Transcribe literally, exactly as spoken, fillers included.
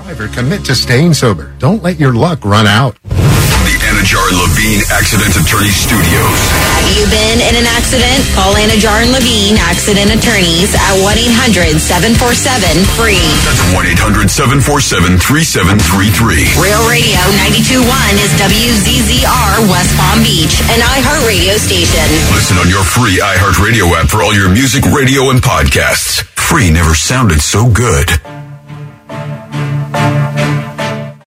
Driver, commit to staying sober. Don't let your luck run out. From the Anajar and Levine Accident Attorney Studios. Have you been in an accident? Call Anajar and Levine Accident Attorneys at one eight hundred seven four seven free. That's one eight hundred seven four seven three seven three three. Real Radio ninety-two point one is W Z Z R West Palm Beach, an iHeartRadio station. Listen on your free iHeartRadio app for all your music, radio, and podcasts. Free never sounded so good.